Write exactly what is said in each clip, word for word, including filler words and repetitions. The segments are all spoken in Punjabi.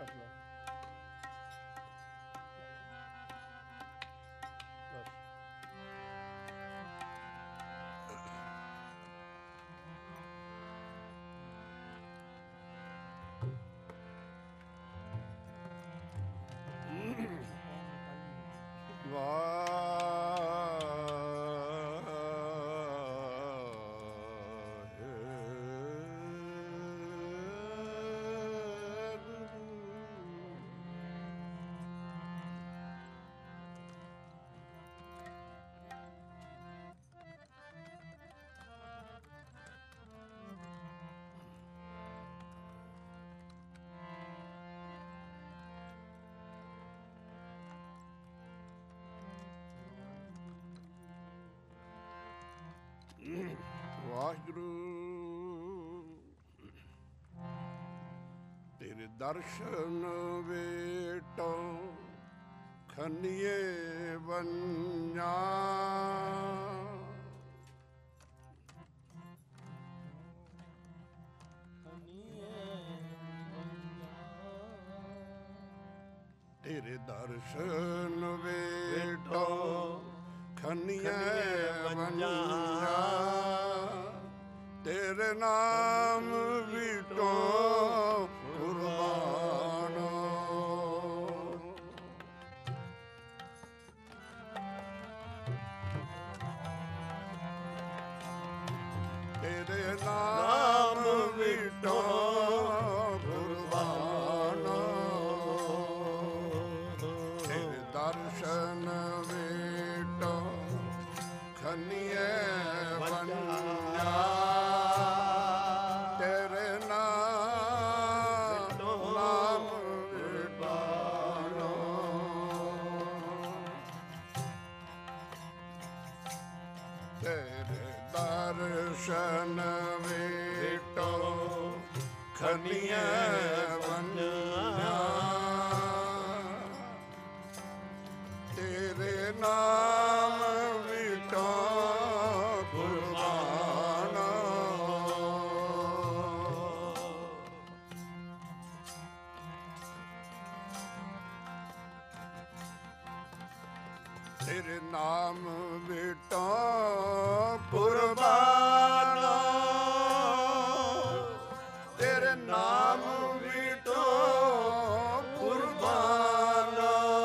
ਵਾਹਿਗੁਰੂ ਤੇਰੇ ਦਰਸ਼ਨ ਵੇਟੋ ਖੰਨੀਏ ਵੰਨਾ ਤੇਰੇ ਦਰਸ਼ਨ ਵੇਟੋ ਖੰਨੀਏ ਵੰਨਾ ਤੇਰੇ ਨਾਮ ਵਿਟੋ ਕੁਰਬਾਨੋ ਤੇਰੇ ਨਾਮ ਵਿਟੋ ਕੁਰਬਾਨੋ ਤੇਰੇ ਦਰਸ਼ਨ ਵਿਟੋ ਖੰਨੀਏ ਵੰਨਾ ਦਰਸ਼ਨ ਵੇਟੋ ਖੰਨੀਏ ਵੰਨਾ ਤੇਰੇ ਨਾਮ ਵਿਟੋ ਕੁਰਬਾਨਾ ਤੇਰੇ ਨਾਮ ਵਿਟੋ ਕੁਰਬਾਨਾ ਤੇਰੇ ਨਾਮ ਵਿਟੋ ਕੁਰਬਾਨਾ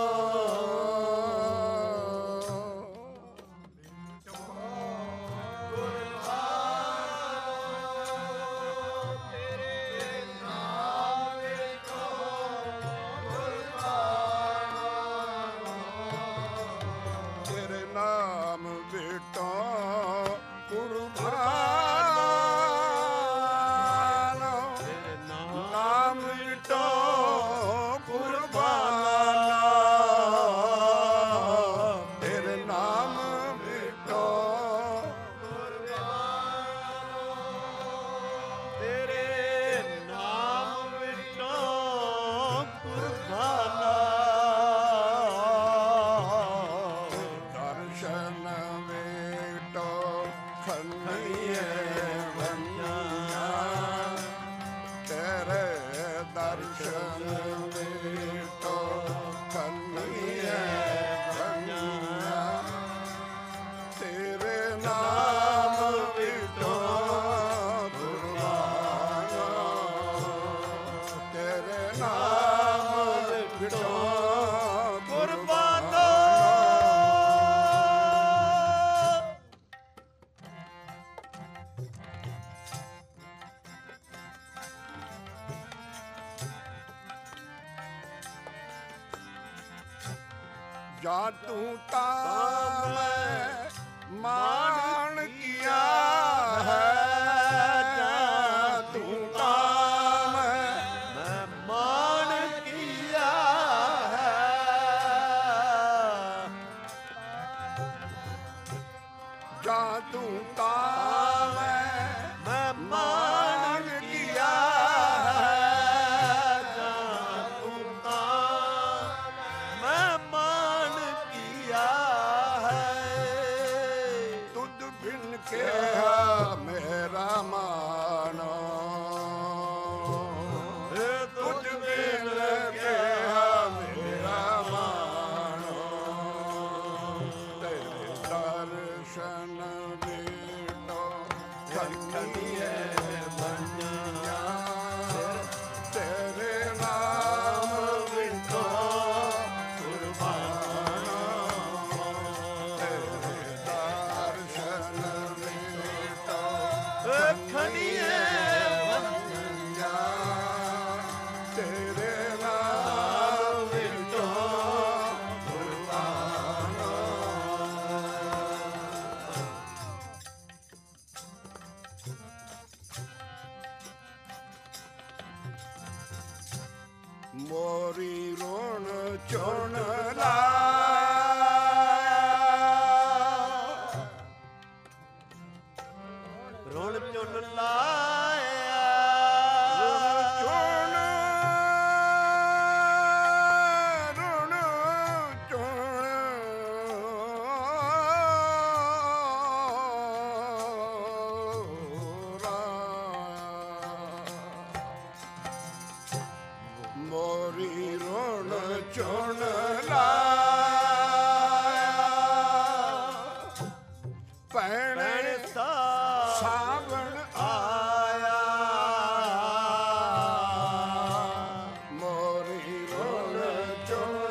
ਤੇਰੇ ਨਾਮ ਵਿਟੋ ਕੁਰਬਾਨਾ ਤੇਰੇ ਨਾਮ ਵਿਟੋ ਜਾਂ ਤੂੰ ਤਾਂ ਮੈਂ ਮਾਣ ਕੀਆ ਹੈ ਜਾਂ ਤੂੰ ਤਾਂ ਮੈਂ ਮਾਣ ਕੀਆ ਹੈ ਜਾਂ ਤੂੰ ਤਾਂ ਮੈਂ ਮਾਣ ਕੀਆ ਹੈ ਜਾਂ ਤੂੰ ਤਾਂ ਮੈਂ ਮਾਣ ਕੀਆ ਹੈ ਤੁਧ ਬਿਨ ਕੇ ਖੰਡੀਏ ਬੰਨਿਆ ਤੇਰੇ ਨਾਮ ਵਿਟੋ ਕੁਰਬਾਨਾ ਤੇਰੇ ਦਰਸ਼ਨ ਵਿਟੋ ਖੰਡੀਏ ਬੰਨਿਆ ਤੇਰੇ ਨਾਮ ਵਿਟੋ ਕੁਰਬਾਨਾ ਮੋਰੀ ਰੋਣ ਚੁਣ ਲਾਇਆ ਰੋਣ ਚੁਣ ਲਾਇਆ ਰੋਣ ਰੋਣ ਚੁਣ ਮੋਰੀ ਰੋਣ ਚੁਣ ਲਾਇਆ ਭੈਣੇ ਸਾਵਣ ਆਇਆ ਮੋਰੀ ਰੋਣ ਚੁਣ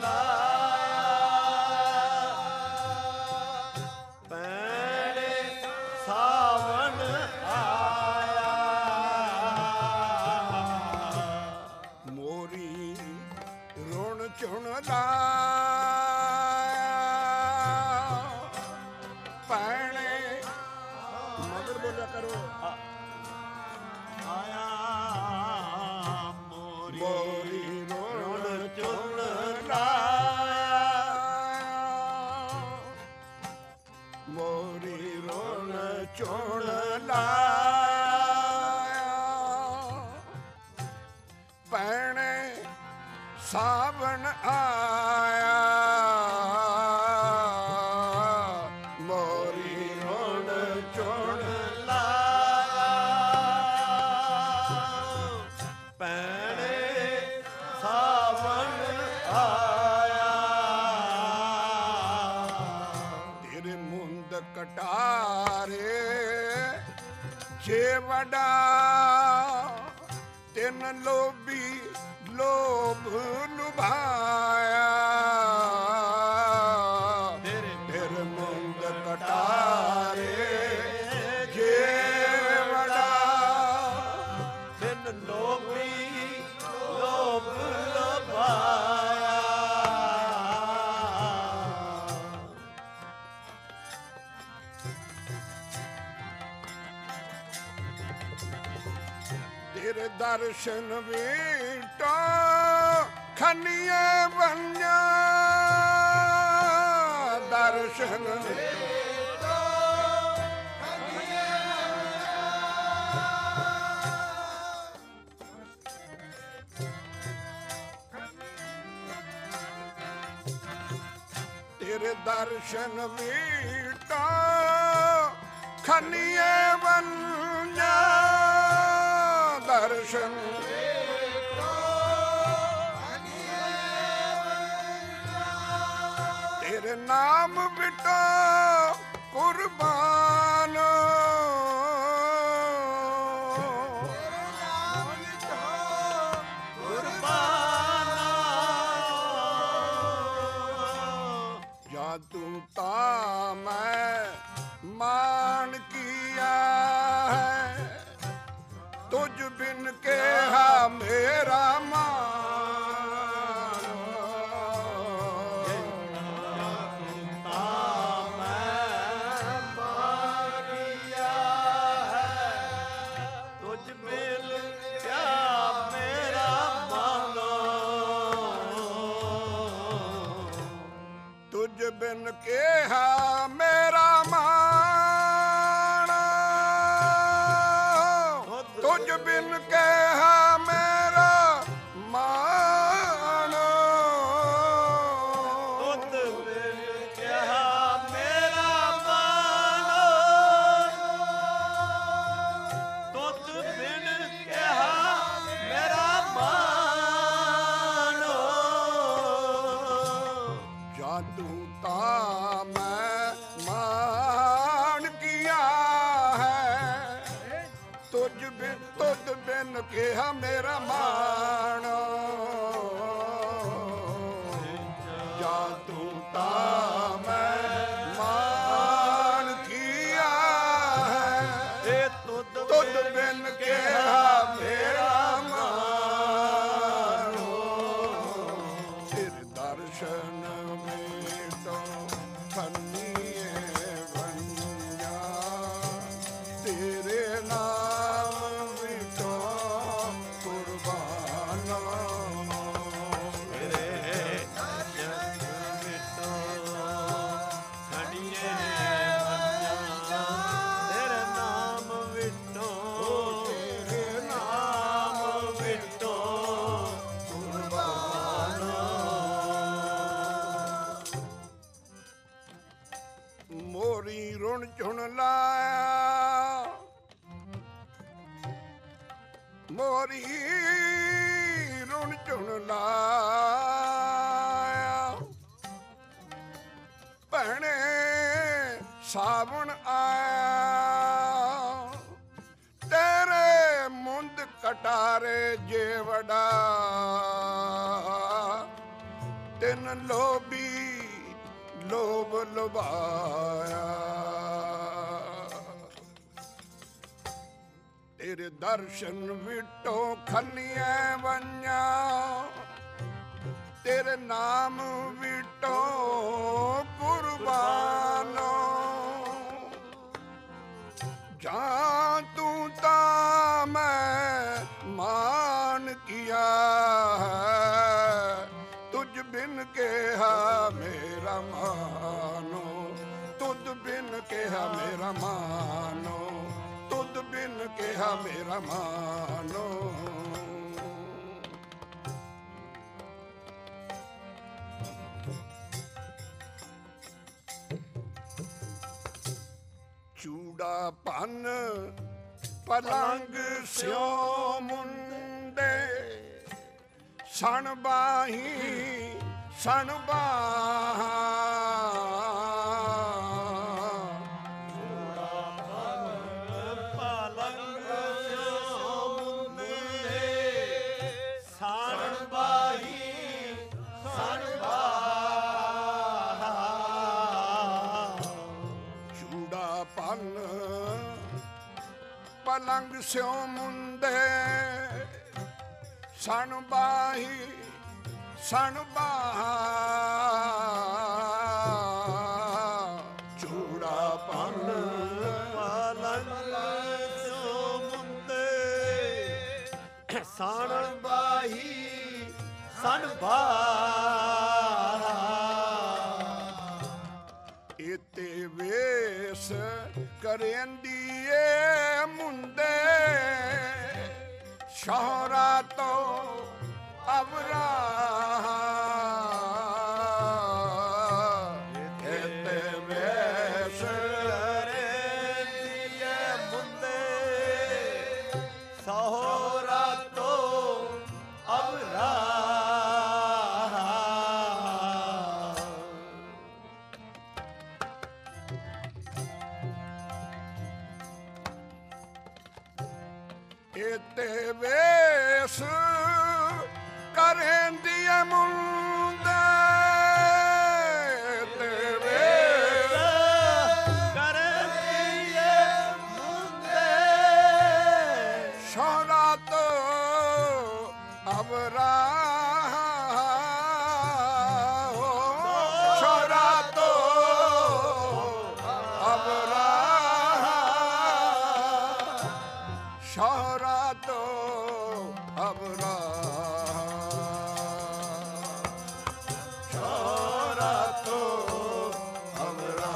ਲਾਇਆ ਭੈਣੇ ਸਾਵਣ ਆਇਆ ਮੋਰੀ ਰੋਣ ਚੁਣ ਲਾਇਆ ਭੈਣੇ ਮਗਰ ਬੋਲਿਆ ਕਰੋ ਆਇਆ ਮੋਰੀ ਰੋਣ ਚੁਣ ਲਾਇਆ ਮੋਰੀ ਰੋਣ ਚੁਣ ਲਾਇਆ ਭੈਣੇ ਸਾਵਣ ਆਇਆ ਮੋਰੀ ਰੋਣ ਚੁਣ ਲਾਇਆ ਭੈਣੇ ਸਾਵਣ ਆਇਆ ਤੇਰੇ ਮੁੰਦ ਕਟਾਰੇ ਜੇ ਵਡਾ ਤਿੰਨ ਲੋਭੀ ਲੋਭ ਲੁਭਾਇਆ ਤੇਰੇ ਮੁੰਦ ਕਟਾਰੇ ਜੇ ਵਡਾ ਤਿੰਨ ਲੋਭੀ ਲੋਭ ਲੁਭਾਇਆ ਤੇਰੇ ਦਰਸ਼ਨ ਵੀਟੋ ਖੰਡੀਏ ਬੰਨਿਆ ਦਰਸ਼ਨ ਵੀਟੋ ਖੰਡੀਏ ਤੇਰੇ ਦਰਸ਼ਨ ਵੀਟੋ ਖੰਡੀਏ ਬੰਨਿਆ ਦਰਸ਼ਨ ਤੇਰੇ ਨਾਮ ਬਿਟੋ ਕੁਰਬਾਨ ਜਾਂ ਤੂੰ ਤਾਂ ਮੈਂ ਮਾਨ ਕੀਆ ਹੈ ਤੁਝ ਬਿਨ ਕਿਹਾ ਮੇਰਾ ਮਾਨ ਤਾਂ ਮੈਂ ਮਾਰਿਆ ਹੈ ਤੁਝ ਬਿਨ ਕਿਹਾ ਮੇਰਾ ਮਾਨ ਤੁਝ ਬਿਨ ਕਿਹਾ ਮੇਰਾ ਮਾਨ ਤੁਝ ਬਿਨ ਕਿਹਾ ਮੇਰਾ ਮਾਨ ਤੁਧ ਬਿਨ ਕਿਹਾ ਮੇਰਾ ਮਾਨ ਤੁਧ ਬਿਨ ਕਿਹਾ ਮੇਰਾ ਮਾਨ ਜਾਂ ਤੂੰ ਤਾਂ ਮੈਂ ਮਾਨ ਕੀਆ ਹੈ ਕਿਹਾ ਮੇਰਾ ਮਾਣ ਜਾਂ ਤੂੰ ਤਾਂ ਮੈਂ ਮਾਣ ਕੀਆ ਹੈ ਇਹ ਤੁਧ ਤੁਧ ਬਿਨ ਕਿਹਾ ਮੇਰਾ ਮਾਣ ਤੇਰੇ ਦਰਸ਼ਨ ਮੇਟੋ ਖੰਨੀਏ ਵੰਜਾ ਤੇਰੇ ਨਾਮ ਵਿਟੋ ਕੁਰਬਾਨਾ ਤੇਰੇ ਦਰਸ਼ਨ ਵਿਟੋ ਖੰਨੀਏ ਵੰਜਾ ਤੇਰੇ ਨਾਮ ਵਿਟੋ ਤੇਰੇ ਨਾਮ ਵਿਟੋ ਕੁਰਬਾਨਾ ਮੋਰੀ ਰੁਣ ਚੁਣ ਲਾਇਆ ਮੋਰੀ ਰੁਣ ਚੁਣ ਲਾਇਆ ਭੈਣੇ ਸਾਵਣ ਆਇਆ ਤੇਰੇ ਮੁੰਦ ਕਟਾਰੇ ਜੇਵੜਾ ਤਿੰਨ ਲੋਭੀ ਲੋਭ ਲੁਭਾਇਆ ਤੇਰੇ ਦਰਸ਼ਨ ਵਿਟੋ ਖੰਨੀਏ ਵੰਜਾ ਤੇਰੇ ਨਾਮ ਵਿਟੋ ਕੁਰਬਾਨੋ ਜਾਂ ਤੂੰ ਤਾਂ ਮੈਂ ਮਾਨ ਕੀਆ ਹੈ ਤੁਝ ਬਿਨ ਕਿਹਾ ਮੇਰਾ ਮਾਨੋ ਤੁਧ ਬਿਨ ਕਿਹਾ ਮੇਰਾ ਮਾਨੋ ਤੁਧ ਬਿਨ ਕਿਹਾ ਮੇਰਾ ਮਾਨੋ ਚੂੜਾ ਭੰਨ ਪਲੰਗ ਸਿਓ ਮੁੰਡੇ ਸਣ ਬਾਹੀ ਸਣ ਬਾਹ ਪਲੰਗ ਸਿਓ ਮੁੰਡੇ ਸਣ ਬਾਹੀ ਸਣ ਬਾਹ ਚੂੜਾ ਭੰਨ ਪਲੰਗ ਸਿਓ ਮੁੰਡੇ ਸਣ ਬਾਹੀ ਸਣ ਬਾਹ ਇਤੇ ਵੇਸ ਕਰੇਂਦੀਏ ਮੁੰਡੇ ਸ਼ੋਹਰਾ ਤੋਂ ਅਵਰਾ ਇਤੇ ਵੇਸ ਕਰੇਂਦੀਏ ਮੁੰਡੇ ਸ਼ੋਹਰਾ ਤੋਂ ਅਵਰਾ ਇਤੇ ਵੇਸ ਕਰੇਂਦੀਏ ਮੁੰਡੇ ਤੇ ਵੇਸ ਕਰੇਂਦੀਏ ਮੁੰਡੇ ਸ਼ੋਹਰਾ ਤੋਂ ਅਵਰਾ ਸ਼ੋਹਰਾ ਤੋਂ ਅਵਰਾ ਸ਼ੋਹਰਾ ਤੋਂ ਅਵਰਾ ਸ਼ੋਹਰਾ ਤੋਂ ਅਵਰਾ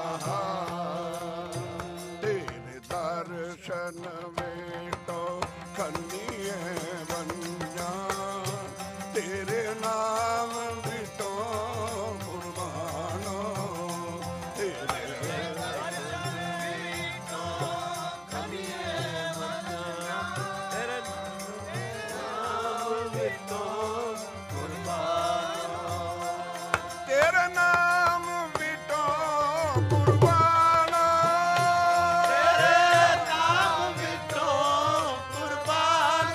ਤੇਰੇ ਦਰਸ਼ਨ ਵੇਟੋ ਖੰਨੀਏ ਵੰਜਾ ਤੇਰੇ ਨਾਮ ਵਿਟੋ ਕੁਰਬਾਨੋ ਤੇਰੇ ਤੇਰਾ ਨਾਮ ਵਿਟੋ ਕੁਰਬਾਨਾ ਤੇਰੇ ਨਾਮ ਵਿਟੋ ਕੁਰਬਾਨਾ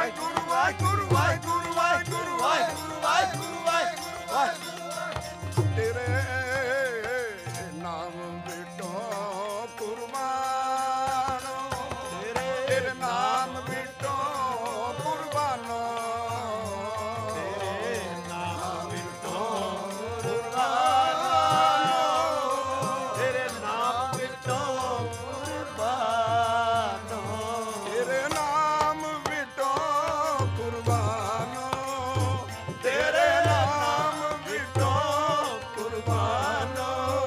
ਵਾਹਿਗੁਰੂ ਵਾਹਿਗੁਰੂ ਵਾਹਿਗੁਰੂ ਵਾਹਿਗੁਰੂ ਵਾਹਿਗੁਰੂ ਵਾਹਿਗੁਰੂ ਵਾਹਿਗੁਰੂ ਤੇਰੇ ਨਾਮ ਬਿਟੋ ਕੁਰਬਾਨੋ ਤੇਰੇ ਨਾਮ ਬਿਟੋ ਕੁਰਬਾਨੋ ਤੇਰੇ ਨਾਮ ਬਿਟੋ ਕੁਰਬਾਨੋ ਤੇਰੇ ਨਾਮ ਬਿਟੋ ਕੁਰਬਾਨੋ ਤੇਰੇ ਨਾਮ ਬਿਟੋ ਕੁਰਬਾਨੋ ਤੇਰੇ ਨਾਮ ਬਿਟੋ ਕੁਰਬਾਨੋ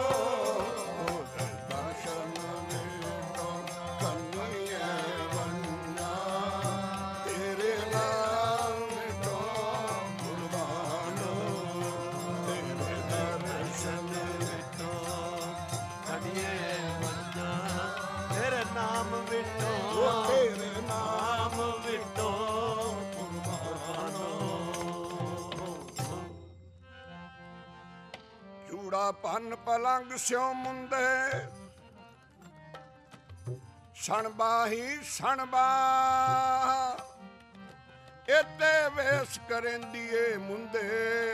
ਦਰਸ਼ਨ ਬਿਟੋ ਕੰਨੀਏ ਬੰਨਾ ਤੇਰੇ ਨਾਮ ਬਿਟੋ ਕੁਰਬਾਨੋ ਤੇਰੇ ਦਰਸ਼ਨ ਬਿਟੋ ਕੰਨੀਏ ਬੰਨਾ ਤੇਰੇ ਨਾਮ ਬਿਟੋ ਤੇਰੇ ਨਾਮ ਬਿਟੋ ਕੁਰਬਾਨੋ ਚੂੜਾ ਪੰਨ ਪਲੰਗ ਸਿਉ ਮੁੰਦੇ ਸਣਬਾਹੀ ਸਣਬਾ ਇਤੇ ਵੇਸ ਕਰੇਂਦੀਏ ਮੁੰਦੇ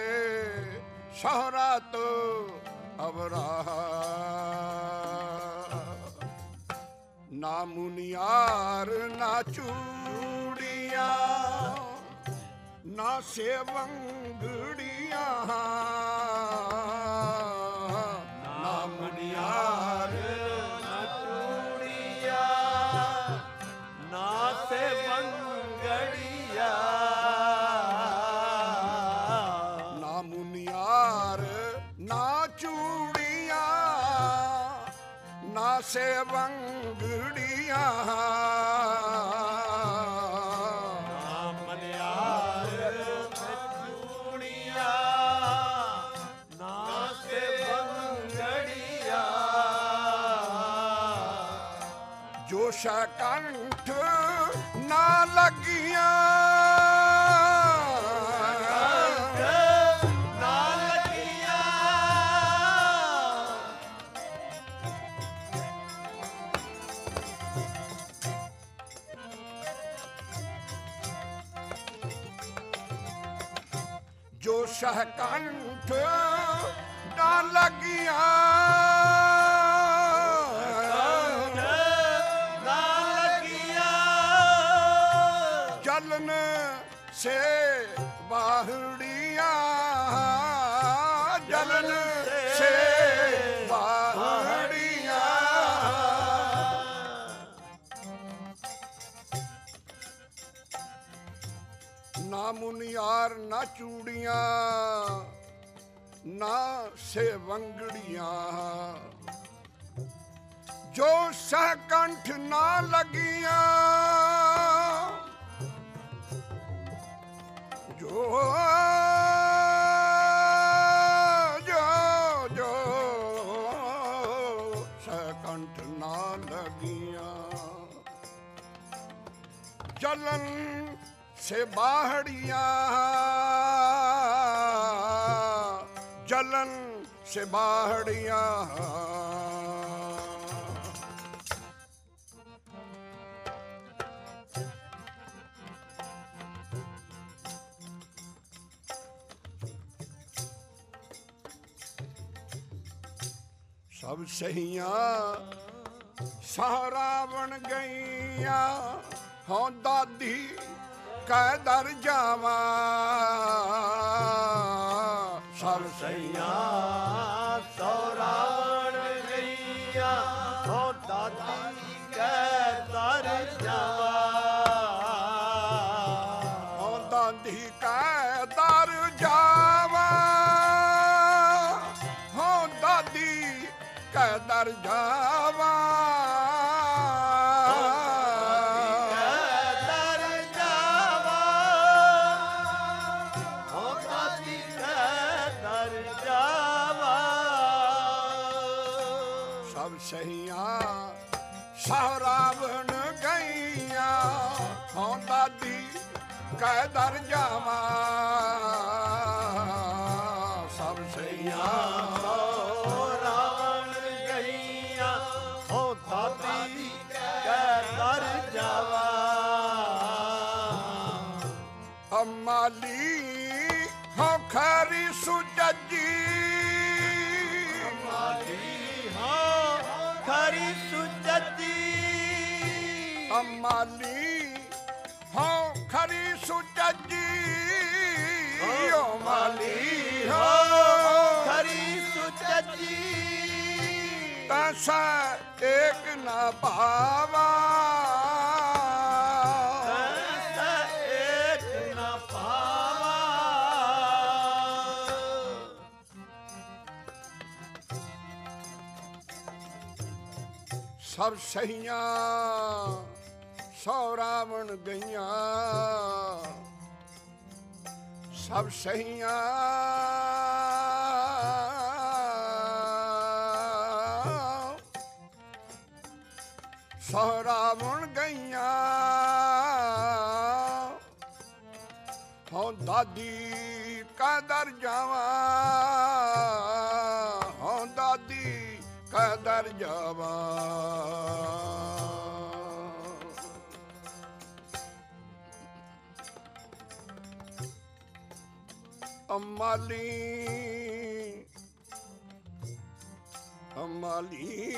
ਸ਼ਹਰਾਤ ਅਵਰਾ ਨਾ ਮੁਨਿਆਰ ਨਾ ਚੂੜੀਆਂ ਨਾ ਸੇਵੰਗੜੀਆਂ ਨਾ ਮੁਨਿਆਰ ਨਾ ਚੂੜੀਆਂ ਨਾ ਸੇਵੰਗੜੀਆਂ ਨਾ ਮੁਨਿਆਰ ਨਾ ਚੂੜੀਆਂ ਨਾ ਸੇਵੰਗੜੀਆਂ ਕੰਠ ਨਾ ਲੱਗੀਆਂ ਨਾ ਲੱਗੀਆਂ ਜੋ ਸ਼ਹ ਕੰਠ ਨਾ ਲੱਗੀਆਂ ਸੇ ਬਾਹੜੀਆਂ ਜਲਨ ਸੇ ਬਾਹੜੀਆਂ ਨਾ ਮੁਨਿਆਰ ਨਾ ਚੂੜੀਆਂ ਨਾ ਸੇਵੰਗੜੀਆਂ ਜੋ ਸਹ ਕੰਠ ਨਾ ਲੱਗੀਆਂ ਜੋ ਜੋ ਜੋ ਸਕੰਠ ਨਾ ਲੱਗੀਆਂ ਜਲਨ ਸੇ ਬਾਹੜੀਆਂ ਜਲਨ ਸੇ ਬਾਹੜੀਆਂ ਸਭ ਸਹੀਆਂ ਸਹਾਰਾ ਬਣ ਗਈਆਂ ਹੋਂ ਦਾਦੀ ਕੈ ਦਰ ਜਾਵਾਂ ਸਭ ਸਹੀਆਂ ਸਹਾਰਾ ਬਣ ਗਈਆਂ ਹੋਂ ਦਾਦੀ ਕੈ ਦਰ ਜਾਵਾਂ ਹੋਂ ਦਾਦੀ ਕੈ ਦਰ ਜਾਵਾਂ ਹੋਂ ਦਾਦੀ ਕੈ ਦਰ ਜਾਵਾਂ ਸਹੀਆਂ ਸਹਾਰਾ ਬਣ ਗਈਆਂ ਹੋਂ ਦਾਦੀ ਕੈ ਦਰ ਜਾਵਾਂ ਸਭ ਸਹੀਆਂ ਸਹਾਰਾ ਬਣ ਗਈਆਂ ਹੋਂ ਦਾਦੀ ਕੈ ਦਰ ਜਾਵਾਂ ਅਮਾਲੀ ਹੋ ਖਰੀ ਸੁਜੱਜੀ ਅਮਾਲੀ ਹੋ ਖਰੀ ਸੁਜੱਜੀ ਅਮਾਲੀ ਹੋ ਖਰੀ ਸੁਜੱਜੀ ਅਮਾਲੀ ਹੋ ਖਰੀ ਸੁਜੱਜੀ ਤਸਾ ਏਕ ਨਾ ਭਾਵਾ ਤਸਾ ਏਕ ਨਾ ਭਾਵਾ ਸਭ ਸਹੀਆਂ ਸੌ ਰਾਵਣ ਗਈਆਂ ਸਭ ਸਹੀਆਂ ਸੌ ਰਾਵਣ ਗਈਆਂ ਹੁਣ ਦਾਦੀ ਕਦਰ ਜਾਵਾਂ ਹੁਣ ਦਾਦੀ ਕਦਰ ਜਾਵਾਂ ਅਮਾਲੀ ਅਮਾਲੀ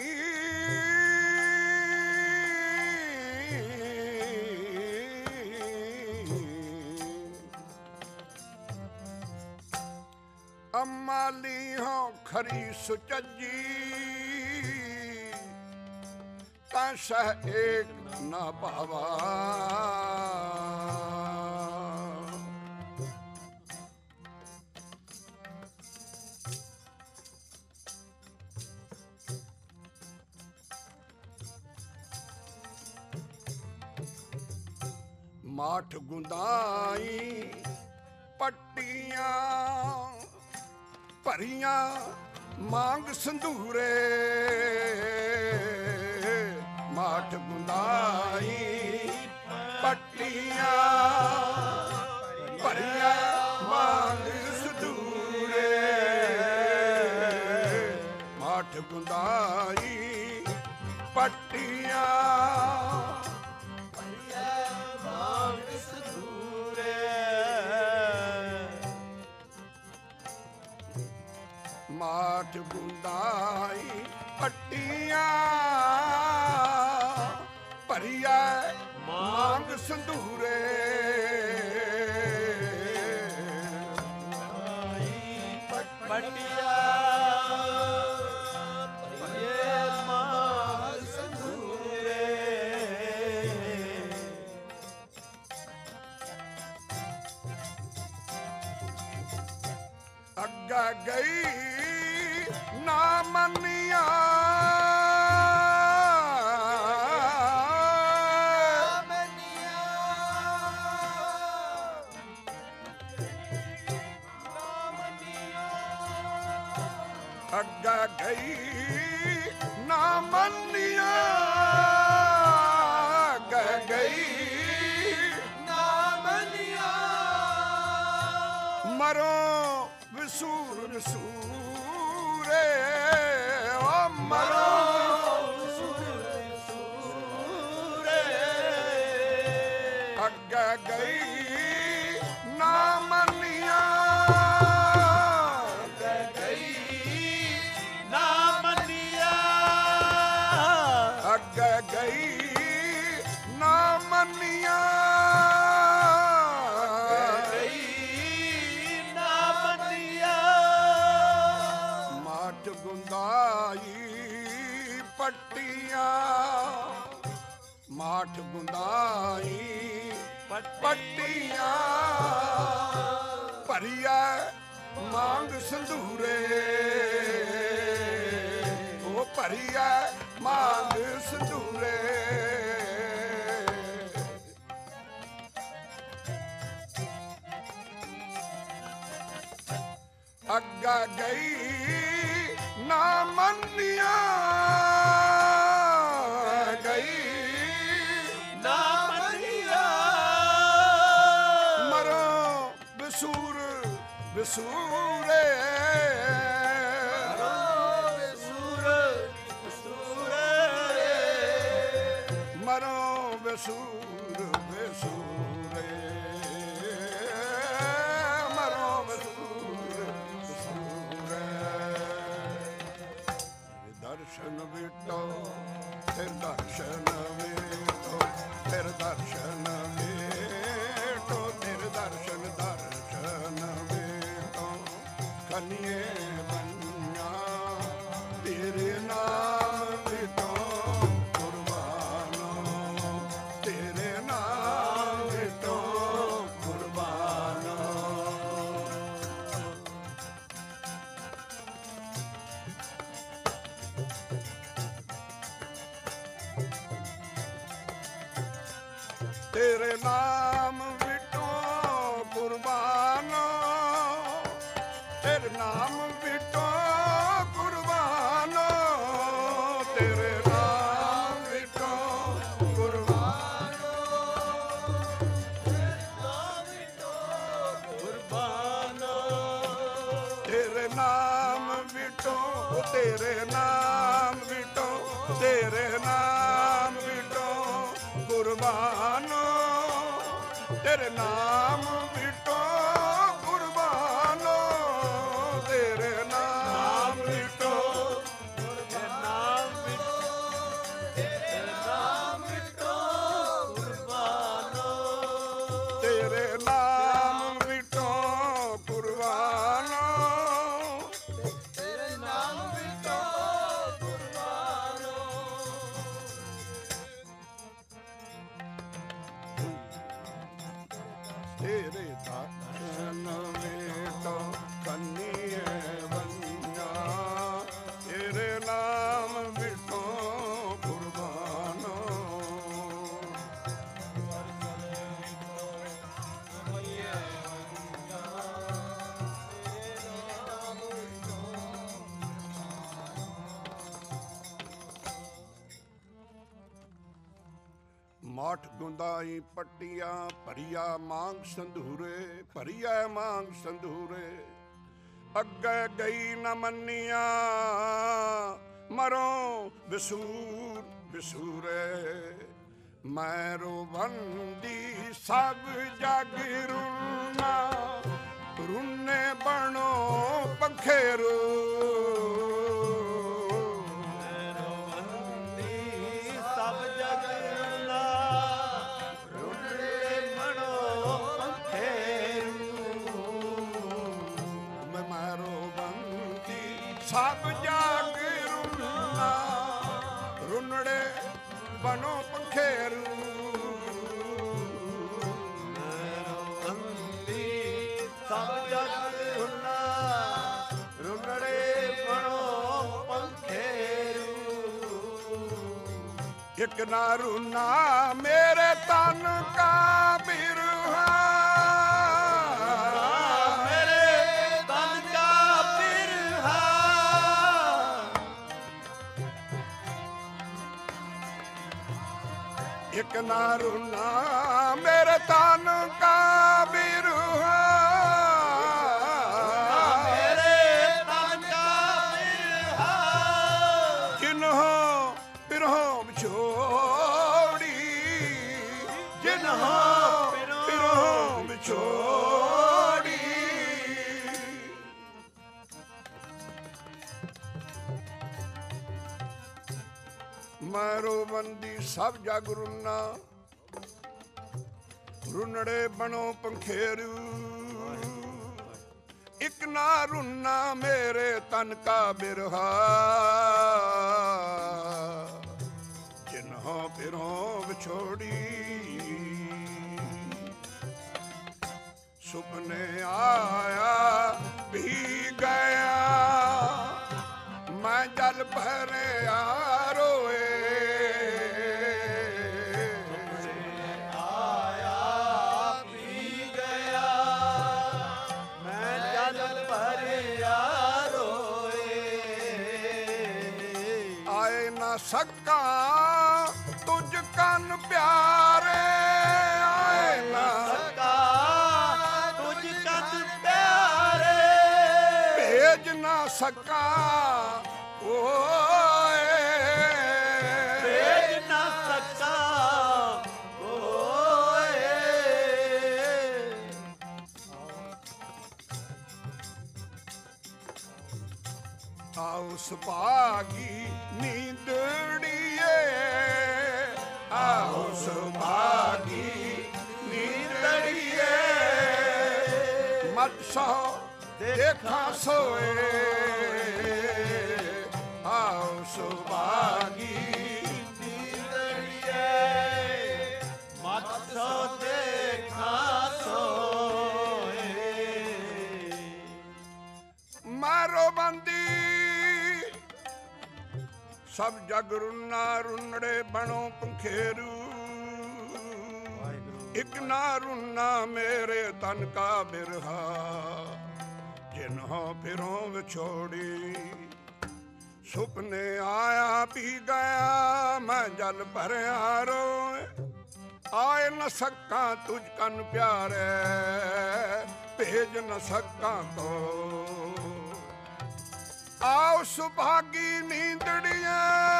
ਅਮਾਲੀ ਹੋ ਖਰੀ ਸੁਚੱਜੀ ਤਾਂ ਸਹ ਏਕ ਨਾ ਭਾਵਾ ਮਾਠ ਗੁੰਦਾਈ ਪੱਟੀਆਂ ਭਰੀਆਂ ਮੰਗ ਸੰਧੂਰੇ ਮਾਠ ਗੁੰਦਾਈ ਪੱਟੀਆਂ ਭਰੀਆਂ ਮੰਗ ਸੰਧੂਰੇ ਮਾਠ ਗੁੰਦਾਈ ਪੱਟੀਆਂ ਮਾਠ ਗੁੰਦਾਈ ਪੱਟੀਆਂ ਭਰੀਆ ਮੰਗ ਸੰਧੂਰੇ ਪੱਟੀਆਂ ਭਰੀਏ ਮੰਗ ਸੰਧੂਰੇ ਅੱਗਾ ਗਈ ਨਾ ਮੰਨਿਆ ਅੱਗਾ ਗਈ ਨਾ ਮੰਨਿਆ ਅੱਗਾ ਗਈ ਨਾ ਮੰਨਿਆ ਮਰੋ ਵਿਸੂਰ ਵਿਸੂਰੇ ਓ ਮਰੋ ਅੱਗਾ ਗਈ ਨਾ ਮੰਨਿਆ ਅੱਗਾ ਗਈ ਨਾ ਮੰਨਿਆ ਅੱਗਾ ਗਈ ਨਾ ਮੰਨਿਆ ਮਾਠ ਗੁੰਦਾਈ ਪੱਟੀਆਂ ਮਾਠ ਗੁੰਦਾਈ ਪੱਟੀਆਂ ਭਰੀਆ ਮੰਗ ਸੰਧੂਰੇ ਉਹ ਭਰੀਆ ਮੰਗ ਸੰਧੂਰੇ ਅੱਗਾ ਗਈ ਨਾ ਮੰਨਿਆ ਗਈ ਨਾ ਮੰਨਿਆ ਮਰੋ ਵਿਸੂਰ ਵਿਸੂਰੇ ਮਰੋ ਵਿਸੂਰ ਵਿਸੂਰੇ ਤੇਰੇ ਨਾਮ ਵਿਟੋ ਕੁਰਬਾਨੋ, ਤੇਰੇ ਨਾਮ ਵਿਟੋ ਕੁਰਬਾਨੋ, ਤੇਰੇ ਨਾਮ ਵਿਟੋ ਕੁਰਬਾਨੋ, ਕੁਰਬਾਨੋ, ਤੇਰੇ ਨਾਮ ਵਿਟੋ, ਤੇਰੇ ਨਾਮ ਵਿਟੋ, ਤੇਰੇ ਨਾਮ ਵਿਟੋ ਕੁਰਬਾਨੋ, ਤੇਰੇ ਨਾਮ ਵਿਟੋ ਕੁਰਬਾਨੋ, ਤੇਰੇ ਨਾਮ ਵਿਟੋ, ਤੇਰੇ ਨਾਮ ਵਿਟੋ, ਤੇਰੇ ਨਾਮ ਵਿਟੋ ਕੁਰਬਾਨੋ, ਤੇਰੇ ਨਾਮ ਵਿਟੋ ਕੁਰਬਾਨੋ, ਤੇਰੇ ਨਾਮ ਵਿਟੋ ਕੁਰਬਾਨੋ, ਤੇਰੇ ਦਰਸ਼ਨ ਵੇਟੋ ਕੰਨੀਏ ਬੰਨਾ, ਤੇਰੇ ਨਾਮ ਵਿਟੋ ਕੁਰਬਾਨੋ, ਮਾਠ ਗੁੰਦਾਈ ਪੱਟੀਆਂ ਭਰੀਆ ਮਾਂਗ ਸੰਧੂਰੇ, ਭਰੀਆ ਮਾਂਗ ਸੰਧੂਰੇ, ਅੱਗੇ ਗਈ ਨ ਮੰਨੀਆਂ ਮਰੋ ਵਿਸੂਰ ਵਿਸੂਰੇ, ਮੈਂ ਰੋਵੰਦੀ ਸਭ ਜਗ ਰੁਨਾ, ਰੁਨੇ ਬਣੋ ਪੰਖੇਰੂ, ਸਭ ਜਗ ਰੁਲਾ, ਰੁੰਡੇ ਮਣੋ ਪੰਖੇਰੂ, ਮੈਂ ਮਾਰੋ ਬੰਦੀ ਸਭ ਜਗ ਰੁਨਾ, ਰੁਨੜੇ ਬਣੋ ਪੰਖੇਰੂ, ਅੰਦੀ ਸਭ ਜਗ ਰੁਲਾ, ਰੁੰਡੇ ਮਣੋ ਪੰਖੇਰੂ, ਇੱਕ ਨਾ ਰੁਨਾ ਮੇਰੇ ਤਨ ਕਾ ਬਿਰਹਾ, ਮੇਰੇ ਤਨ ਕਾ ਬਿਰਹਾ, ਇੱਕ ਨਾ ਰੁਨਾ ਮੇਰੇ ਤਨ ਕਾ ਬਿਰਹਾ, ਮੇਰੇ ਤਨ ਕਾ ਬਿਰਹਾ, ਜਿਨ੍ਹੋ ਬਿਰਹੋ ਵਿਛੋੜੀ, ਜਿਨ੍ਹੋ ਬਿਰਹੋ ਵਿਛੋੜੀ, ਮਾਰੋ ਬੰਦੀ ਸਭ ਜਗ ਰੁਨਾ, ਰੁਨੜੇ ਬਣੋ ਪੰਖੇਰੂ, ਇੱਕ ਨਾ ਰੁਨਾ ਮੇਰੇ ਤਨ ਕਾ ਬਿਰਹਾ, ਜਿਨ੍ਹੋਂ ਬਿਰਹੋਂ ਵਿਛੋੜੀ, ਸੁਪਨੇ ਆਇਆ ਵੀ ਗਿਆ, ਮੈਂ ਜਲ ਭਰਿਆ ਰੋਏ, ਆਇਆ ਪੀ ਗਿਆ, ਮੈਂ ਜਲ ਭਰਿਆ ਰੋਏ, ਆਏ ਨਾ ਸਕਾ ਤੁਝ ਕੰਨ ਪਿਆਰੇ, ਆਏ ਨਾ ਸਕਾ ਤੁਝ ਕਤ ਪਿਆਰੇ, ਭੇਜ ਨਾ ਸਕਾ ਓਏ, ਭੇਜ ਨਾ ਸਕਾ ਓਏ, ਆਉ ਸੁਭਾਗੀ ਨੀਂਦੜੀਏ, ਆਉ ਸੁਭਾਗੀ ਨੀਂਦੜੀਏ, ਮਤ ਸੋ ਦੇਖਾਂ ਸੋਏ, ਆਉ ਸੁਭਾਗੀ ਨੀਂਦੜੀਏ, ਮਤ ਸੋ ਦੇਖਾਂ ਸੋਏ, ਮਾਰੋ ਬੰਦੀ ਸਭ ਜਗ ਰੁਨਾ, ਰੁਨੜੇ ਬਣੋ ਪੰਖੇਰੂ, ਇਕ ਨਾ ਰੁਨਾ ਮੇਰੇ ਤਨ ਕਾ ਬਿਰਹਾ ਜਿਨ੍ਹਾਂ ਫਿਰੋਂ ਵਿਛੋੜੀ ਸੁਪਨੇ ਆਇਆ ਪੀ ਗਿਆ ਮੈਂ ਜਲ ਭਰਿਆ ਰੋਏ ਆਏ ਨ ਸਕਾਂ ਤੁਝ ਕਨ ਪਿਆਰੇ ਭੇਜ ਨ ਸਕਾਂ ਕੋ ਆਓ ਸੁਭਾਗੀ ਨੀਂਦੜੀਆਂ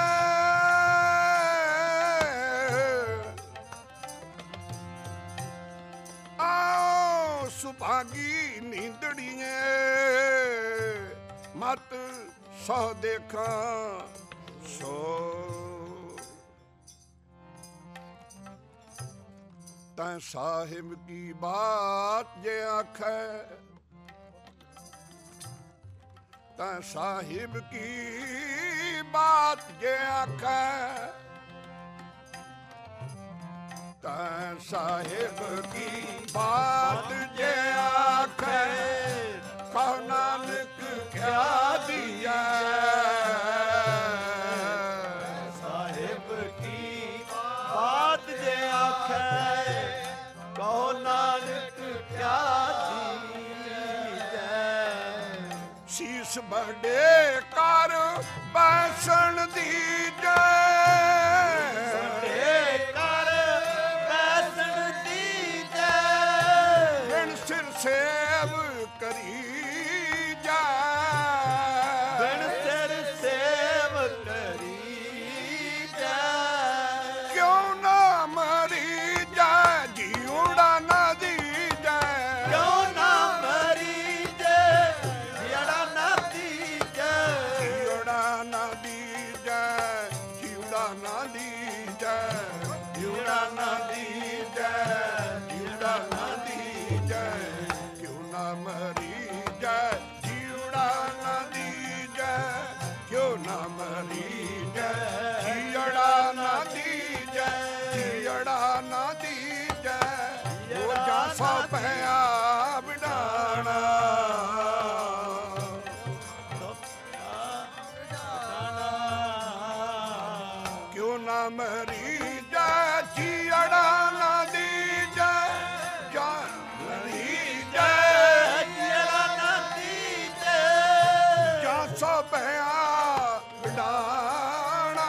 ਆਓ ਸੁਭਾਗੀ ਨੀਂਦੜੀਆਂ ਮਤ ਸੋ ਦੇਖਾਂ ਸੋ ਤੈਂ ਸਾਹਿਬ ਕੀ ਬਾਤ ਜੇ ਆਖੈ ਤੈਂ ਸਾਹਿਬ ਕੀ ਬਾਤ ਜੇ ਆਖੈ ਤੈਂ ਸਾਹਿਬ ਕੀ ਬਾਤ ਜੇ ਆਖੈ ਕਹੁ ਨਾਨਕ ਕਿਆ ਦੀਐ ਸਾਹਿਬ ਕੀ ਬਾਤ ਜੇ ਆਖੈ ਕਹੋ ਨਾਨਕ ਕਿਆ ਦੀਜੈ ਸੀਸ ਬੜੇ ਕਰ ਬੈਸਣ ਦੀਜੈ ਵੱਡੇ ਕਰ ਬੈਸਣ ਦੀਜੈ ਬਿਨ ਸਿਰ ਸੇਵ ਕਰੀ ਜਾ ਬਿਨ ਸਿਰ ਸੇਵ ਕਰੀ ਜੈ ਕਿਉਂ ਨਾ ਮਰੀ ਜਾ ਜੀਉੜਾ ਨਾ ਦੀਜੈ ਕਿਉਂ ਨਾ ਮਰੀ ਜੇ ਜਿਹੜਾ ਨਾ ਦੀਜੈ ਜੀਉੜਾ ਨਾ ਦੀਜੈ ਜੀਉੜਾ ਨਾ ਦੀਜੈ ਜੀਉੜਾ ਨਾ ਦੀਜੈ ਜੀਉੜਾ ਨਾ ਦੀਜੈ ਕਿਉਂ ਨਾ ਮਰੀ ਜਾ ਜੀਉੜਾ ਨਾ ਦੀਜੈ ਕਿਉਂ ਨਾ ਮਰੀ ਜਾ ਜੀਉੜਾ ਨਾ ਦੀਜੈ ਜੀਉੜਾ ਨਾ ਦੀਜੈ ਉਹ ਜਾ ਸੋ ਪਿਆ ਵਿਡਾਣਾ ਕਿਉਂ ਨਾ ਮਰੀ ਜਾ ਜੀਅੜਾ ਨਾ ਦੀਜੈ ਜਾਨ ਮਰੀ ਜਾ ਜਿਹੜਾ ਨਾ ਦੀਜੈ ਜਾ ਸੋ ਪਿਆ ਵਿਡਾਣਾ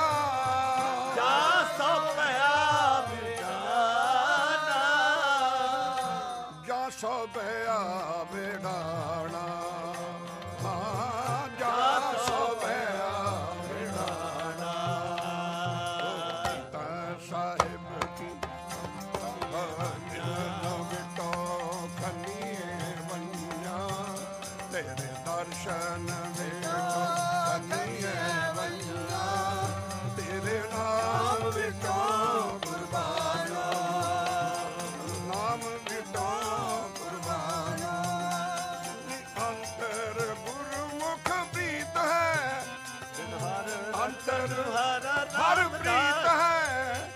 ਜਾ ਸੋ ਪਿਆ ਵਿਡਾਣਾ ਜਾ ਸੋ ਪਿਆ ਵਿਡਾਣਾ ਹਾਂ ਜਾ ਸੋ ਪਿਆ ਵਿਡਾਣਾ ਤਾਂ ਸਾਹਿਬ ਕੀ ਬਿਟੋ ਖਨੀਏ ਵੰਨਾ ਤੇਰੇ ਦਰਸ਼ਨ ਵੇਖੋ ਖਨੀਏ ਵੰਨਾ ਤੇਰੇ ਨਾਮ ਬਿਟੋ ਕੁਰਬਾਨਾ ਨਾਮ ਬਿਟੋ ਕੁਰਬਾਨਾ ਅੰਤਰ ਗੁਰਮੁਖ ਪ੍ਰੀਤ ਹੈ ਅੰਤਰ ਹਰ ਹਰ ਪ੍ਰੀਤ ਹੈ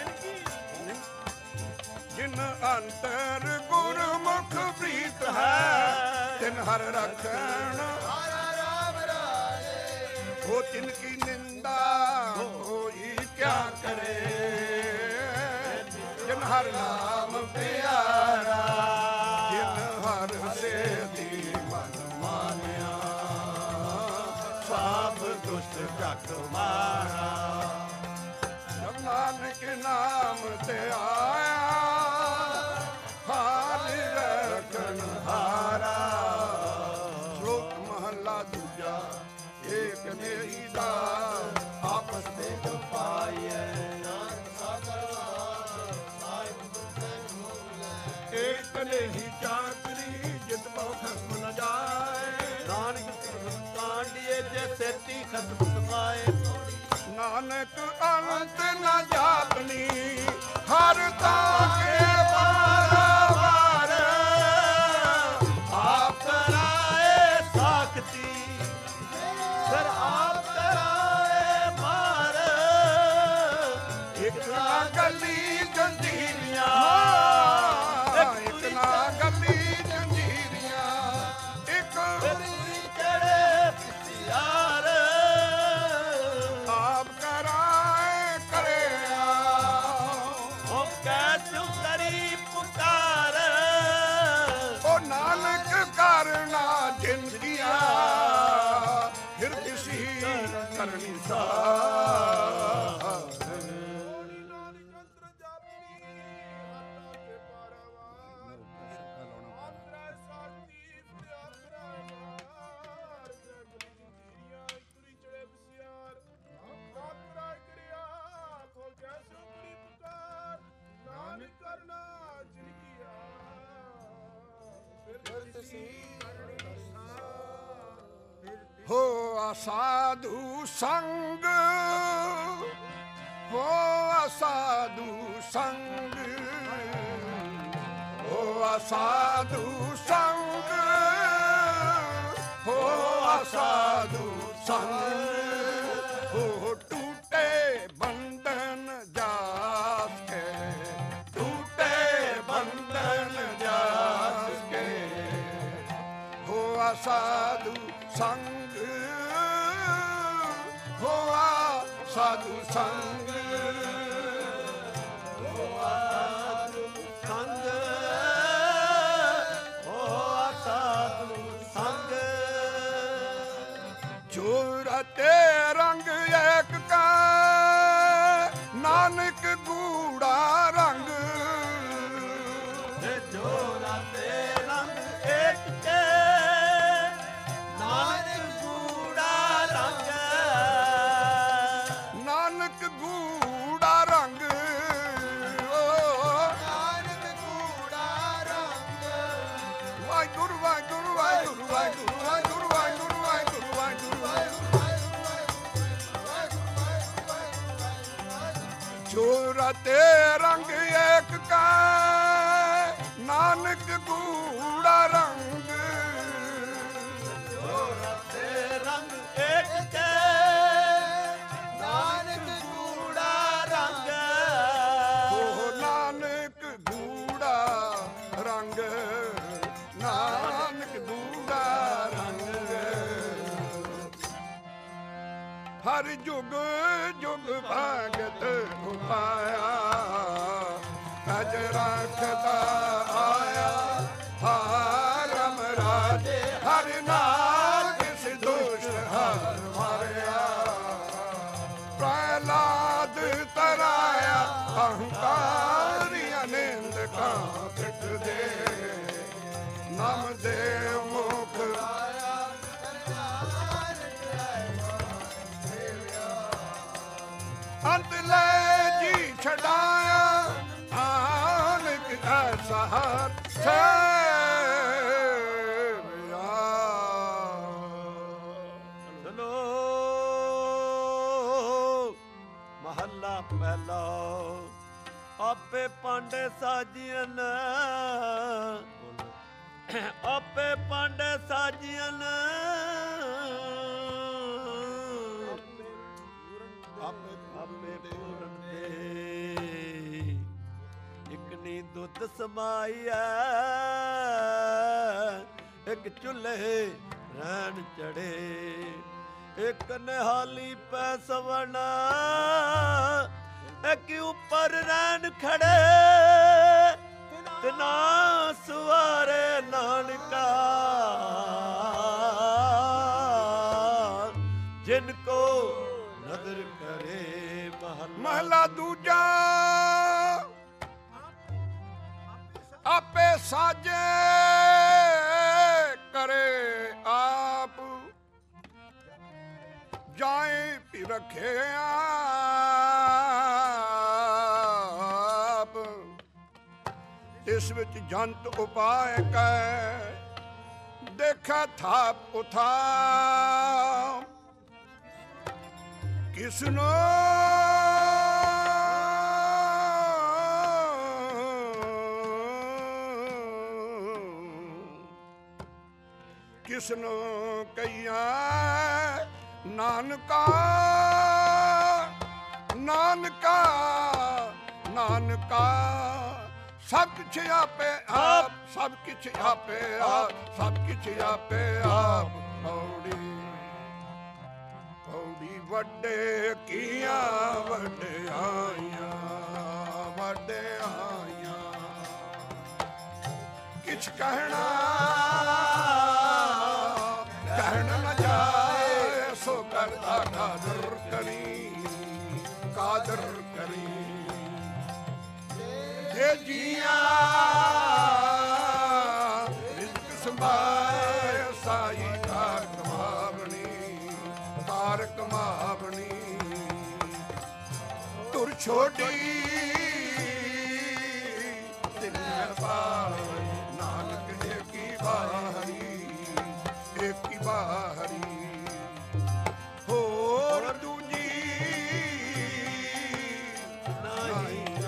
ਜਿਨ ਅੰਤਰ ਗੁਰਮੁਖ ਪ੍ਰੀਤ ਹੈ ਤਿਨ ਹਰ ਰਖਣ ਹੋ ਤਿਨ ਕੀ ਨਿੰਦਾ ਕੋਈ ਕਿਆ ਕਰੇ ਜਿਨ ਹਰ ਨਾਮ ਪਿਆਰਾ ਜਿਨ ਹਰ ਸੇਤੀ ਮਨ ਮਾਨਿਆ ਸਭ ਦੁਸ਼ਟ ਢਕ ਮਾਰਾ ਜਬ ਨਾਨਕ ਨਾਮ ਤੇ ਆਇਆ ਹਾਲ ਰਖਣ ਹਾਰਾ ਸ਼ਲੋਕ ਮਹਲਾ ਦੂਜਾ ਏਕ ਮੇਰੀ ਦਾ ਆਪਸ ਦੇ ਪਾਈਐ ਏਕ ਨਹੀਂ ਚਾਕਰੀ ਜਿਤ ਬਹੁ ਖਸਮ ਨ ਜਾਏ ਨਾਨਕ ਕਾਂਡੀਏ ਜੇ ਸੇਤੀ ਖਸਮ ਸਮਾਏ ਨਾਨਕ ਅੰਤ ਨ ਜਾਪਨੀ ਹਰ ਤਾਂ ਕੇ ਬਾਰਾ ਬਾਰ ਆਪ ਕਰਾਏ ਸਾਖਤੀ ਫਿਰ ਆਪ ਕਰਾਏ ਮਾਰ ਇੱਕ ਨਾ ਗਲੀ ਜੰਜੀਰੀਆਂ ਇੱਕ ਨਾ ਗਲੀ ਜੰਜੀਰੀਆਂ ਇੱਕ ਚੜੇ ਪਿਆਰ ਆਪ ਕਰਾਏ ਕਰਿਆ ਉਹ ਕੈਸੂ ਕਰੀ ਸਾਰ। ਹੋਆ ਸਾਧੂ ਸੰਗ, ਹੋਆ ਸਾਧੂ ਸੰਗ, ਹੋਆ ਸਾਧੂ ਸੰਗ, ਹੋਆ ਸਾਧੂ ਸੰਗ। ਹੋ ਟੂਟੇ ਬੰਧਨ ਜਾਸ ਕੇ, ਟੂਟੇ ਬੰਧਨ ਜਾਸ ਕੇ, ਹੋਆ ਸਾਧੂ ਸੰਗ, ਹੋਆ ਸਾਧੂ ਸੰਗ, ਹੋਆ ਸਾਧੂ ਸੰਗ, ਹੋਆ ਸਾਧੂ ਸੰਗ। ਚੋਰ ਤੇ ਰੰਗ ਏਕ ਕਾ, ਨਾਨਕ ਗੂੜਾ ਰੰਗ, ਜੋਰਾ ਤੇ ਰੰਗ ਏਕ ਕੇ, ਨਾਨਕ ਗੂੜਾ ਰੰਗ, ਨਾਨਕ ਗੂੜਾ ਰੰਗ, ਓ ਨਾਨਕ ਗੂੜਾ ਰੰਗ। ਵਾਹਿਗੁਰੂ ਵਾਹਿਗੁਰੂ ਵਾਹਿਗੁਰੂ ਵਾਹਿਗੁਰੂ ਵਾਹਿਗੁਰੂ ਵਾਹਿਗੁਰੂ ਵਾਹਿਗੁਰੂ ਵਾਹਿਗੁਰੂ। ਚੋਰ ਤੇ ਰੰਗ ਏਕ ਕਾ, ਨਾਨਕ ਗੂੜਾ ਰੰਗ, ਜੋਰਾ ਤੇ ਰੰਗ ਏਕ ਕੇ, ਨਾਨਕ ਗੂੜਾ ਰੰਗ। ਓ ਨਾਨਕ ਗੂੜਾ ਰੰਗ, ਨਾਨਕ ਗੂੜਾ ਰੰਗ। ਹਰ ਜੁਗ ਜੁਗ ਭਗਤ ਉਪਾਇਆ, ਅਜ ਰੱਖਦਾ ਆਇਆ, ਹਾਰਮ ਰਾਜੇ ਹਰ ਨਾਲ ਕਿਸ ਦੋਸ਼ ਹਰ ਮਾਰਿਆ। ਪ੍ਰਹਲਾਦ ਤਰਾਇਆ, ਅਹੰਕਾਰੀ ਅਨੰਦ ਕਾ ਪਿਟ ਦੇ, ਨਾਮ ਦੇ ਮੁਖ ਅੰਤ ਲੈ ਜੀ ਛਡਾਇਆ, ਨਾਨਕ ਐਸਾ ਹਰ ਸੇਵਿਆ। ਸੁਨੋ ਮਹੱਲਾ ਪਹਿਲਾ। ਆਪੇ ਪਾਂਡੇ ਸਾਜੀਅਨ, ਆਪੇ ਪਾਂਡੇ ਸਾਜੀਅਨ, ਆਪੇ ਆਪੇ ਪੂਰਨ ਦੇ। ਇਕ ਨੀ ਦੁੱਧ ਸਮਾਈਐ, ਇਕ ਚੁੱਲ੍ਹੇ ਰਹਿਣ ਚੜੇ, ਇਕ ਨਿਹਾਲੀ ਪੈ ਸਵਣਾ, ਇਕ ਉੱਪਰ ਰਹਿਣ ਖੜੇ। ਤਿਨਾ ਸਵਾਰੇ ਨਾਨਕਾ, ਜਿਨ ਕੋ ਨਦਰ ਕਰੇ। ਮਹੱਲਾ ਮਹਲਾ ਦੂਜਾ। ਆਪੇ ਸਾਜੇ ਕਰੇ ਆਪ, ਜਾਏ ਵੀ ਰੱਖੇ ਆਪ। ਇਸ ਵਿੱਚ ਜੰਤ ਉਪਾਇ ਕੈ, ਦੇਖਾ ਥਾਪ ਉਥਾ। ਕਿਸਨੋ ਕਿਸਨੋ ਕਈਆ, ਨਾਨਕਾ ਨਾਨਕਾ ਨਾਨਕਾ। ਸਭ ਕਿਛ ਆਪੇ ਆਪ, ਸਭ ਕਿਛ ਆਪੇ ਆਪ, ਸਭ ਕਿਛ ਆਪੇ ਆਪ। ਪੌੜੀ ਪੌੜੀ ਵੱਡੇ ਕੀਆਂ ਵਡਿਆਈਆਂ, ਵਡਿਆਈਆਂ। ਕਿਛ ਕਹਿਣਾ ਕਹਿਣ ਨ ਜਾਏ, ਸੋ ਕਰਤਾ ਕਾਦਰ ਕਰੀ। ਆਦਰ ਕਰੀ ਜੇ ਜੀਆਂ ਰਿਜ਼ਕ ਸੰਭਾਏ ਸਾਈ ਕਾਰ ਕਮਾਵਣੀ ਕਾਰ ਕਮਾਵਣੀ ਤੁਰ ਛੋਟੀ ਦਿਲ ਪਾਵਨੀ ਨਾਨਕ ਏਕੀ ਬਾਹਰੀ ਏਕੀ ਬਾਹਰੀ ਹੋਰ ਦੂਜੀ ਨਹੀਂ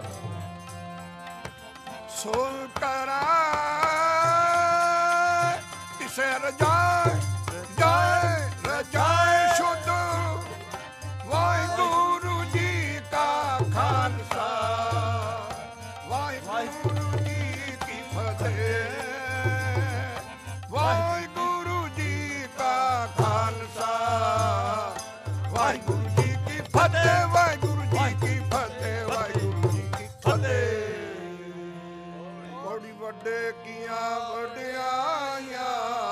ਸੋ ਕਰਾ ਕਿਸੇ ਰਜਾਏ ਜਾਏ ਰਜਾਏ ਸ਼ੁੱਧ ਵਾਹਿਗੁਰੂ ਜੀ ਕਾ ਖਾਲਸਾ ਵਾਹਿਗੁਰੂ ਜੀ ਕੀ ਫਤਿਹ ਵਾਹਿਗੁਰੂ ਜੀ ਕਾ ਖਾਲਸਾ ਵਾਹਿਗੁਰੂ ਜੀ ਕੀ ਫਤਿਹ ਵਾਹਿਗੁਰੂ ਜੀ ਕੀ ਫਤਿਹ ਵਾਹਿਗੁਰੂ ਜੀ ਕੀ ਫਤਿਹ ਬੜੀ ਵੱਡੇ ਕੀਆਂ ਵਡਿਆਈਆਂ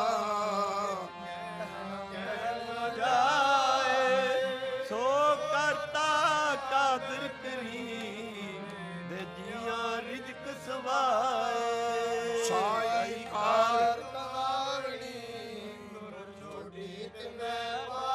ਸੋ ਕਰਤਾ ਕਾਦਰ ਕਰੀ ਦੇ ਜੀਆਂ ਰਿਜ਼ਕ ਸਵਾਏ ਸਾਈ ਕਾਰ ਕਮਾਵਣੀ ਛੋਟੀ ਤੇ ਮੈਂ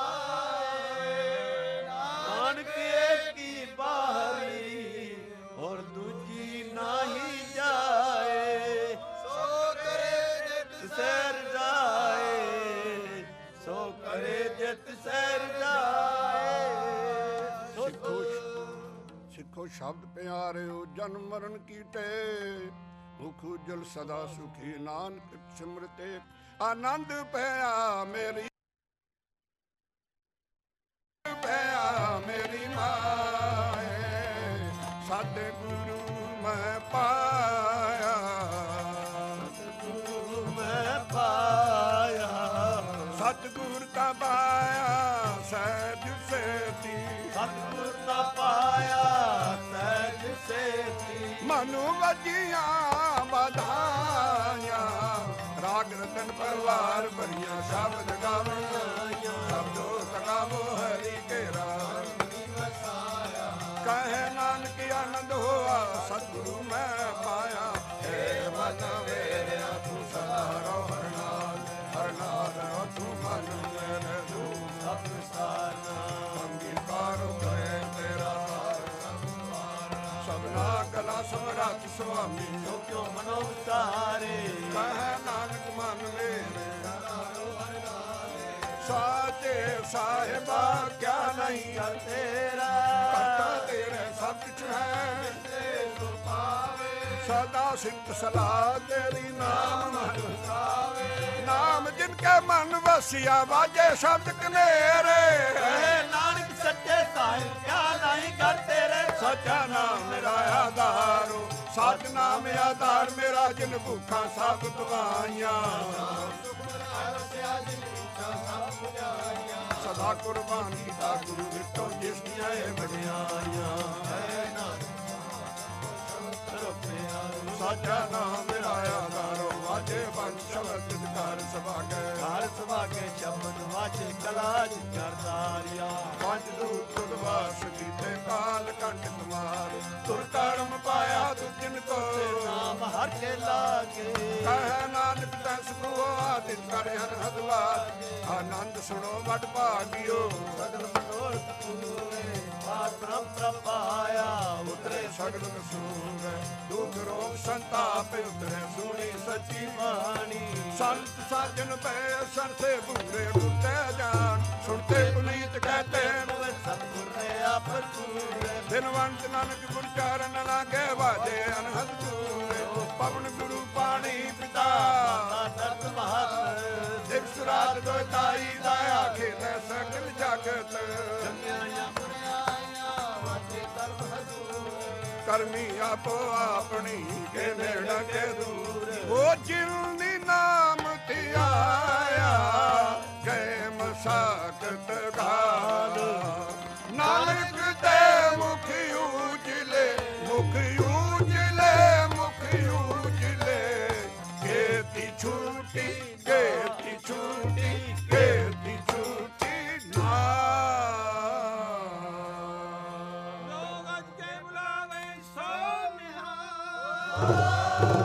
ਪਾਏ ਨਾਨਕ ਏਕੀ ਬਾਹਰੀ ਹੋਰ ਦੂਜੀ ਨਾਹੀ ਜਾਏ ਸੋ ਕਰੇ ਜਿਤ ਸਹਿਰ ਜਾਏ ਸੋ ਕਰੇ ਜਿਤ ਸਹਿਰ ਜਾਏ ਸਿੱਖੋ ਸਿੱਖੋ ਸ਼ਬਦ ਪਿਆਰਿਓ ਜਨਮ ਮਰਨ ਕੀਟੇ ਮੁਖ ਉਜਲ ਸਦਾ ਸੁਖੀ ਨਾਨਕ ਸਿਮਰਤੇ ਆਨੰਦ ਪਿਆ ਮੇਰੀ ਪਿਆ ਮੇਰੀ ਮਾਏ ਸਾਡੇ ਗੁਰੂ ਮੈਂ ਪਾਇਆ ਸਤਿਗੁਰੂ ਮੈਂ ਪਾਇਆ ਸਤਿਗੁਰ ਕਾ ਪਾਇਆ ਸਹਿਜ ਸੇਤੀ ਸਤਿਗੁਰ ਦਾ ਪਾਇਆ ਸਹਿਜ ਸੇਤੀ ਮਨੁ ਵਜੀਆਂ ਵਧਾਈਆਂ ਰਾਗ ਰਤਨ ਪਰਵਾਰ ਭਰੀਆਂ ਸ਼ਬਦ ਗਾਵਣੀਆਂ ਸਬਦੋ ਸਗਾਵੋ ਹਰੀ ਕੇ ਰਾਗ ਕਹੇ ਨਾਨਕ ਆਨੰਦ ਹੋਆ ਸਤਿਗੁਰੂ ਮੈਂ ਪਾਇਆ ਹੈ ਮਨ ਮੇਰਿਆ ਤੂੰ ਸਦਾ ਰਹੁ ਹਰ ਨਾਲ ਹਰ ਨਾਲ ਰਹੋ ਤੂੰ ਮਨ ਮੇਰੇ ਤੂੰ ਸਭ ਸਾਨਾ ਅੰਗੀਕਾਰ ਕਰੇ ਤੇਰਾ ਸਭਨਾ ਕਲਾ ਸਮਰਾਟ ਸੁਆਮੀ ਜੋ ਕਿਉ ਮਨੋ ਵਿਚਾਰੇ ਕਹੇ ਨਾਨਕ ਮਨ ਮੇਰੇ ਸਾਚੇ ਸਾਹਿਬਾ ਕਿਆ ਨਹੀਂ ਕਰ ਤੇਰਾ ਕਰਤਾ ਤੇਰੇ ਸਭ ਕੁਛ ਹੈ ਸਦਾ ਸਿਫਤ ਸਲਾਹ ਤੇਰੀ ਨਾਮ ਮਨ ਵਸਾਵੇ ਨਾਮ ਜਿਨ ਕੇ ਮਨ ਵਸਿਆ ਵਾਜੇ ਸ਼ਬਦ ਕਨੇਰੇ ਕਹੇ ਨਾਨਕ ਸੱਚੇ ਸਾਹਿਬ ਕਿਆ ਨਹੀਂ ਕਰ ਤੇਰੇ ਸੱਚਾ ਨਾਮ ਮੇਰਾ ਆਧਾਰੋ ਸਤ ਨਾਮ ਆਧਾਰ ਮੇਰਾ ਜਿਨ ਭੁੱਖਾ ਸਭ ਦਵਾਈਆਂ ਸਦਾ ਕੁਰਬਾਨ ਕੀਤਾ ਗੁਰੂ ਵਿਟੋ ਜਿਸ ਦੀਆਂ ਇਹ ਵਡਿਆਈਆਂ ਸਾਚਾ ਨਾਮ ਮੇਰਾ ਆਧਾਰੋ ਵਾਜੇ ਪੰਜ ਸ਼ਬਦ ਕਰ ਸਭਾਗੇ ਘਰ ਸੁਭਾਗੇ ਸ਼ਬਦ ਵਾਚੇ ਕਲਾ ਜਰਦਾਰਿਆ ਪੰਜ ਦੂਤ ਉਦਵਾਸ ਕੀਤੇ ਕਾਲ ਕੰਟ ਕੁਮਾਰ ਤੁਰ ਕਰਮ ਪਾਇਆ ਤੁ ਜਿਨ ਕੋ ਨਾਮ ਹਰ ਕੇ ਲਾਗੇ ਕਹਿ ਨਾਨਕ ਤੈ ਸੁਖੋ ਆਦਿਤ ਕਰ ਹਰ ਹਦਵਾਰ ਆਨੰਦ ਸੁਣੋ ਵਡ ਭਾਗਿਓ ਸਗਲ ਮਨੋਰਥ ਪੂਰੇ ਆਦ ਬ੍ਰਹਮ ਪ੍ਰਪਾਇਆ ਉਤਰੇ ਸਗਲ ਕਸੂਰ ਦੁਖ ਰੋਗ ਸੰਤਾਪ ਉਤਰੇ ਸੁਣੀ ਸੱਚੀ ਬਾਣੀ ਸੰਤ ਸਾਜਨ ਪੈ ਸਰਸੇ ਬੂਰੇ ਬੁੱਤੇ ਜਾਨ ਸੁਣਤੇ ਪੁਨੀਤ ਕਹਤੇ ਸਤਿਗੁਰ ਨੇ ਆਪ ਪੂਰੇ ਦਿਨਵੰਤ ਨਾਨਕ ਗੁਰ ਚਾਰਨ ਲਾਗੇ ਵਾਜੇ ਅਨਹਦ ਦੂਰੇ ਪਵਨ ਗੁਰੂ ਪਾਣੀ ਪਿਤਾ ਦਰਦ ਮਹਤ ਦਿਵਸ ਰਾਤ ਦੋਇ ਤਾਈ ਦਾਇਆ ਖੇਲੇ ਸਕਲ ਜਗਤ ਜੰਮਿਆ ਪੁਰਿਆਇਆ ਵਾਜੇ ਤਰਬ ਹਜ਼ੂਰ ਕਰਮੀ ਆਪੋ ਆਪਣੀ ਕੇ ਨੇੜਾ ਕੇ ਦੂਰ ਉਹ ਜਿਨ ਦੀ ਨਾਮ ਧਿਆਇਆ ਗਏ ਮਸਾਕਤ ਘਾਲ ਨਾਨਕ ਤੇ ਮੁਖ ਉਜਲੇ ਮੁਖ ਉਜਲੇ ਮੁਖ ਉਜਲੇ ਕੇਤੀ ਛੂਟੀ ਕੇਤੀ ਛੂਟੀ ਕੇਤੀ ਛੂਟੀ ਨਾ ਸਤਿ